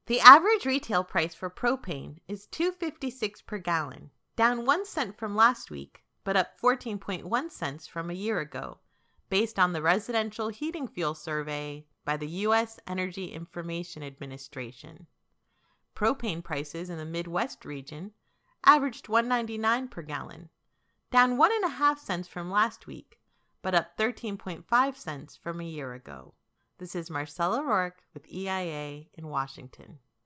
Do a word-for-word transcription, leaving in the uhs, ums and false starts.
The average retail price for propane is two dollars and fifty-six cents per gallon, down one cent from last week, but up fourteen point one cents from a year ago, based on the Residential Heating Fuel Survey by the U S Energy Information Administration. Propane prices in the Midwest region averaged one dollar and ninety-nine cents per gallon, down one point five cents from last week, but up thirteen point five cents from a year ago. This is Marcella Rourke with E I A in Washington.